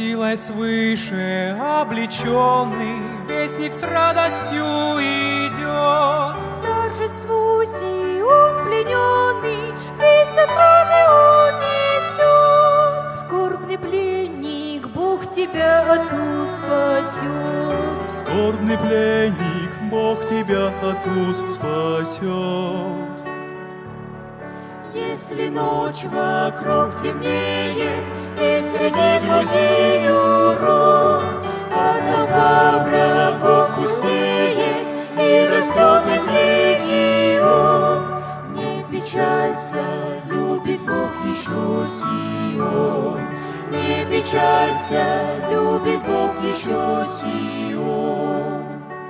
силой свыше облеченный, вестник с радостью идет. Торжествуй, он плененный, весь отрады он несет. Скорбный пленник, Бог тебя от уз спасет. Скорбный пленник, Бог тебя от уз спасет. Если ночь вокруг темнеет, и среди друзей урод, а толпа врагов густеет, и растет их легион, не печалься, любит Бог еще Сион. Не печалься, любит Бог еще Сион.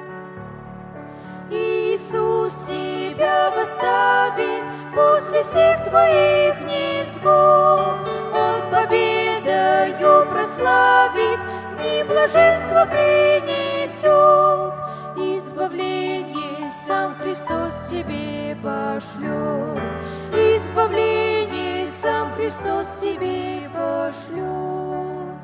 Иисус тебя восставит после всех твоих невзгод. Он победою прославит, дни блаженства принесет. Избавление сам Христос тебе пошлет. Избавление сам Христос тебе пошлет.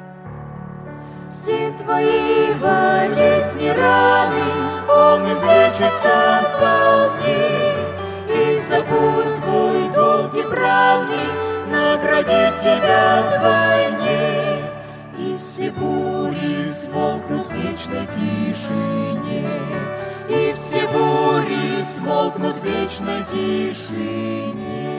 Все твои болезни, раны Он излечит сам вполне. И за путь твой долгий правный наградит тебя вдвойне. И все бури смолкнут в вечной тишине. И все бури смолкнут в вечной тишине.